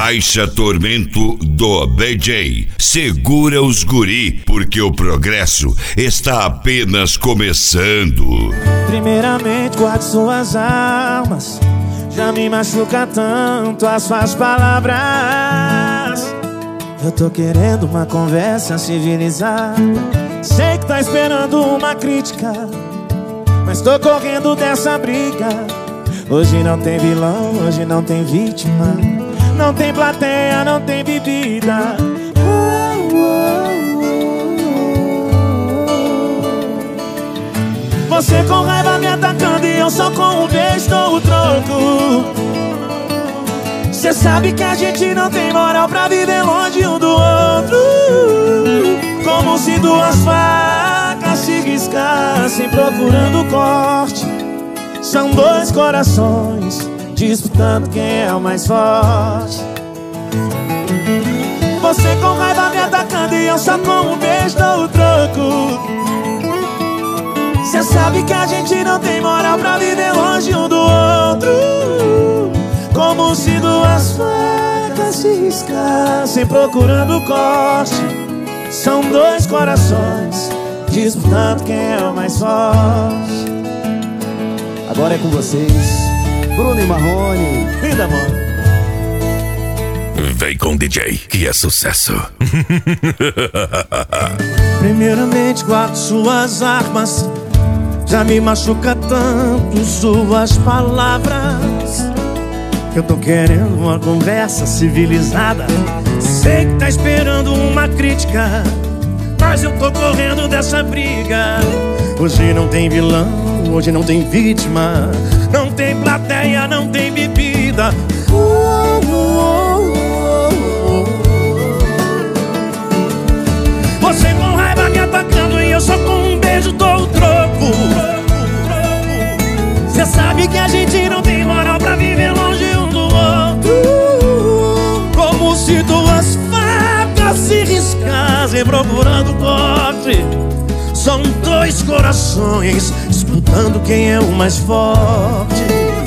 Caixa Tormento do BJ. Segura os guri, porque o progresso está apenas começando. Primeiramente, guarde suas armas. Já me machuca tanto as suas palavras. Eu tô querendo uma conversa civilizada. Sei que tá esperando uma crítica, mas tô correndo dessa briga. Hoje não tem vilão, hoje não tem vítima. Não tem plateia, não tem bebida. Você com raiva me atacando e eu só com um beijo dou o troco. Cê sabe que a gente não tem moral pra viver longe um do outro. Como se duas facas se riscassem procurando corte. São dois corações disputando quem é o mais forte. Você com raiva me atacando e eu só com um beijo dou o troco. Cê sabe que a gente não tem moral pra viver longe um do outro. Como se duas facas se riscassem procurando corte. São dois corações disputando quem é o mais forte. Agora é com vocês, Bruno e Marrone. Linda, amor. Vem com o DJ, que é sucesso. Primeiramente, guarde suas armas. Já me machuca tanto suas palavras. Eu tô querendo uma conversa civilizada. Sei que tá esperando uma crítica, mas eu tô correndo dessa briga. Hoje não tem vilão, hoje não tem vítima. Não tem plateia, não tem bebida. Você com raiva me atacando e eu só com um beijo dou o troco. Cê sabe que a gente não tem moral pra viver longe um do outro. Como se duas facas se riscassem procurando corte. São dois corações disputando quem é o mais forte.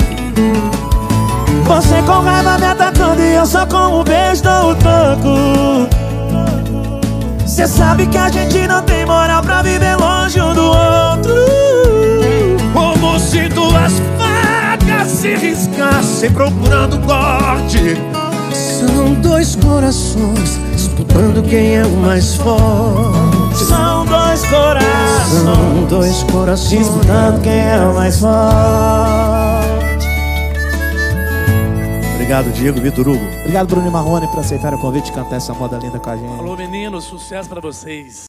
Você com raiva me atacando e eu só com um beijo dou o troco. Cê sabe que a gente não tem moral pra viver longe um do outro. Como se duas facas se riscassem procurando corte. São dois corações disputando quem é o mais forte. São dois corações, são dois corações disputando quem é o mais forte. Obrigado, Diego, Vitor Hugo. Obrigado, Bruno e Marrone, por aceitar o convite de cantar essa moda linda com a gente. Alô, meninos, sucesso pra vocês.